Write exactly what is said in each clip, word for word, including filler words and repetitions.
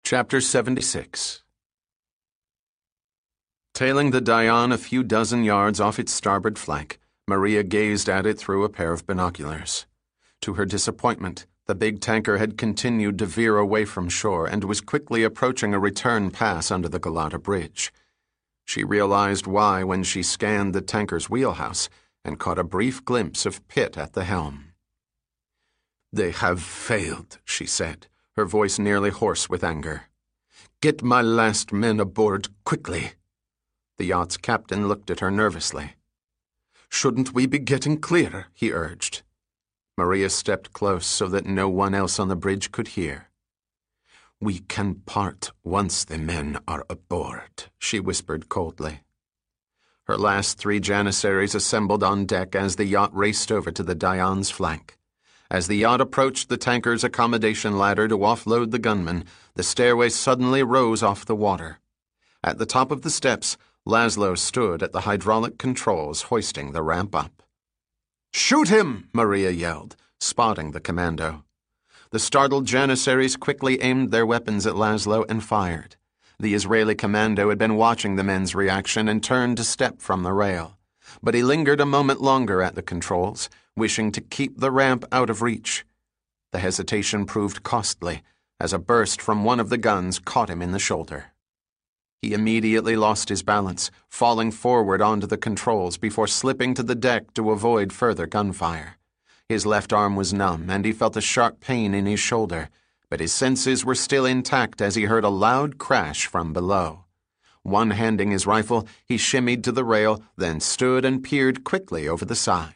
Chapter seventy-six. Tailing the Diane a few dozen yards off its starboard flank, Maria gazed at it through a pair of binoculars. To her disappointment, the big tanker had continued to veer away from shore and was quickly approaching a return pass under the Galata Bridge. She realized why when she scanned the tanker's wheelhouse and caught a brief glimpse of Pitt at the helm. "They have failed," she said, her voice nearly hoarse with anger. "Get my last men aboard quickly." The yacht's captain looked at her nervously. "Shouldn't we be getting clear?" he urged. Maria stepped close so that no one else on the bridge could hear. "We can part once the men are aboard," she whispered coldly. Her last three Janissaries assembled on deck as the yacht raced over to the Diane's flank. As the yacht approached the tanker's accommodation ladder to offload the gunmen, the stairway suddenly rose off the water. At the top of the steps, Laszlo stood at the hydraulic controls, hoisting the ramp up. "Shoot him!" Maria yelled, spotting the commando. The startled Janissaries quickly aimed their weapons at Laszlo and fired. The Israeli commando had been watching the men's reaction and turned to step from the rail. But he lingered a moment longer at the controls, wishing to keep the ramp out of reach. The hesitation proved costly, as a burst from one of the guns caught him in the shoulder. He immediately lost his balance, falling forward onto the controls before slipping to the deck to avoid further gunfire. His left arm was numb, and he felt a sharp pain in his shoulder, but his senses were still intact as he heard a loud crash from below. One-handing his rifle, he shimmied to the rail, then stood and peered quickly over the side.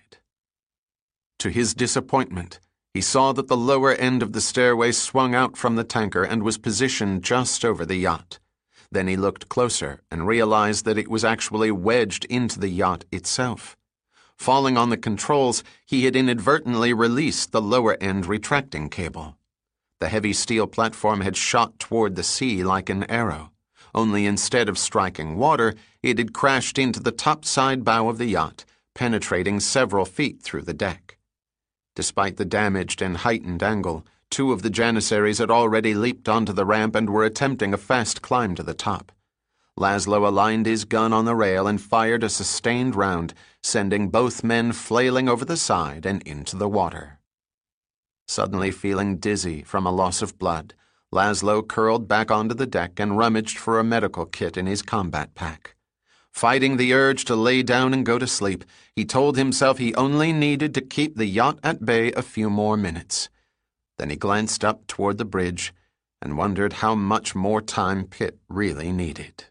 To his disappointment, he saw that the lower end of the stairway swung out from the tanker and was positioned just over the yacht. Then he looked closer and realized that it was actually wedged into the yacht itself. Falling on the controls, he had inadvertently released the lower end retracting cable. The heavy steel platform had shot toward the sea like an arrow, only instead of striking water, it had crashed into the topside bow of the yacht, penetrating several feet through the deck. Despite the damaged and heightened angle, two of the Janissaries had already leaped onto the ramp and were attempting a fast climb to the top. Laszlo aligned his gun on the rail and fired a sustained round, sending both men flailing over the side and into the water. Suddenly feeling dizzy from a loss of blood, Laszlo curled back onto the deck and rummaged for a medical kit in his combat pack. Fighting the urge to lay down and go to sleep, he told himself he only needed to keep the yacht at bay a few more minutes. Then he glanced up toward the bridge and wondered how much more time Pitt really needed.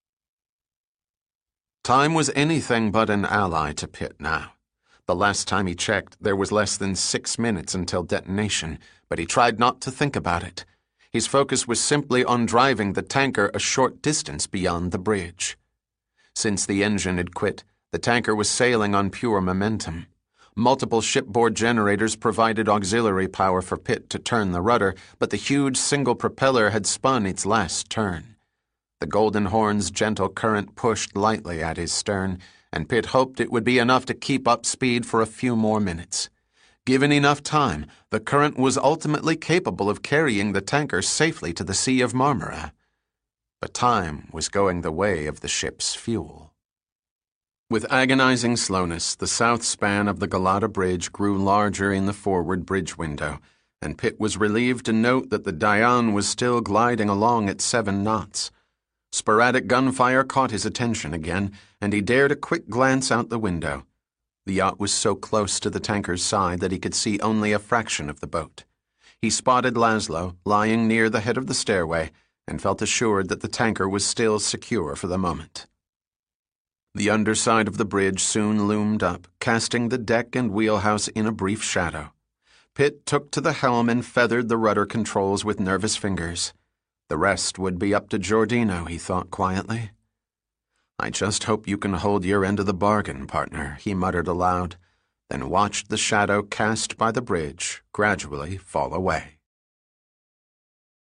Time was anything but an ally to Pitt now. The last time he checked, there was less than six minutes until detonation, but he tried not to think about it. His focus was simply on driving the tanker a short distance beyond the bridge. Since the engine had quit, the tanker was sailing on pure momentum. Multiple shipboard generators provided auxiliary power for Pitt to turn the rudder, but the huge single propeller had spun its last turn. The Golden Horn's gentle current pushed lightly at his stern, and Pitt hoped it would be enough to keep up speed for a few more minutes. Given enough time, the current was ultimately capable of carrying the tanker safely to the Sea of Marmara. But time was going the way of the ship's fuel. With agonizing slowness, the south span of the Galata Bridge grew larger in the forward bridge window, and Pitt was relieved to note that the Diane was still gliding along at seven knots. Sporadic gunfire caught his attention again, and he dared a quick glance out the window. The yacht was so close to the tanker's side that he could see only a fraction of the boat. He spotted Laszlo, lying near the head of the stairway, and felt assured that the tanker was still secure for the moment. The underside of the bridge soon loomed up, casting the deck and wheelhouse in a brief shadow. Pitt took to the helm and feathered the rudder controls with nervous fingers. The rest would be up to Giordino, he thought quietly. "I just hope you can hold your end of the bargain, partner," he muttered aloud, then watched the shadow cast by the bridge gradually fall away.